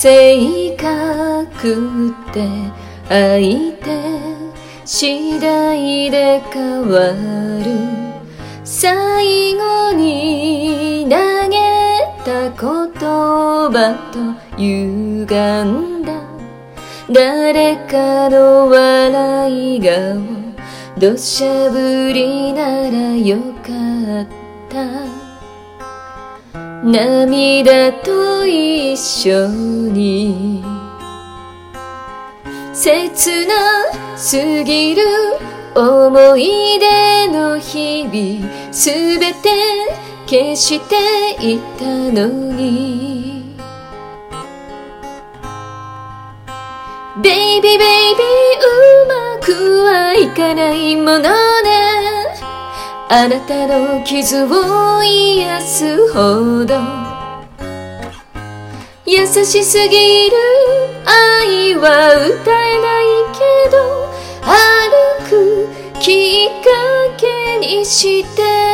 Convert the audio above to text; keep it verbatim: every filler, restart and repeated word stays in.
性格って相手次第で変わる。最後に投げた言葉と歪んだ誰かの笑い顔、土砂降りならよかった。涙と一緒に切なすぎる思い出の日々、すべて消していたのに。ベイビーベイビーうまくはいかないものね。あなたの傷を癒すほど優しすぎる愛は歌えないけど、歩くきっかけにして